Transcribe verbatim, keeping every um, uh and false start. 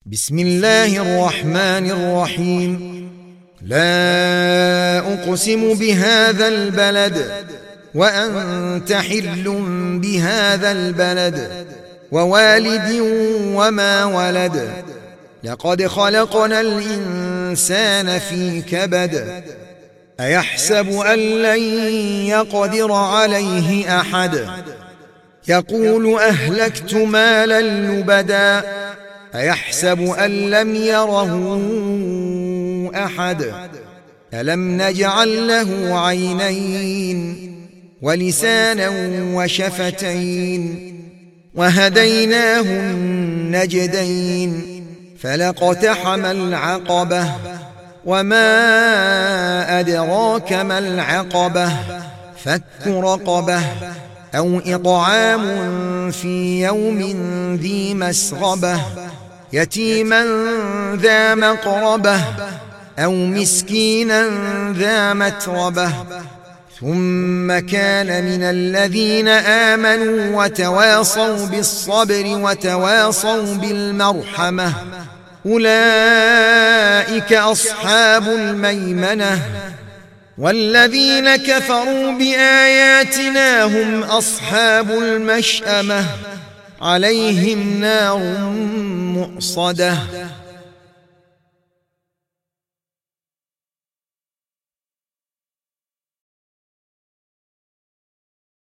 بسم الله الرحمن الرحيم. لا أقسم بهذا البلد وأنت حل بهذا البلد ووالد وما ولد. لقد خلقنا الإنسان في كبد. أيحسب أن لن يقدر عليه أحد. يقول أهلكت مالا لبدا. أيحسب أن لم يره أحد. ألم نجعل له عينين ولسانا وشفتين وهديناه النجدين فلاقتحم العقبة وما أدراك ما العقبة فك رقبة أو إطعام في يوم ذي مسغبة يتيما ذا مقربة أو مسكينا ذا متربة ثم كان من الذين آمنوا وتواصوا بالصبر وتواصوا بالمرحمة أولئك أصحاب الميمنة. والذين كفروا بآياتنا هم أصحاب المشأمة عليهم نار مؤصدة.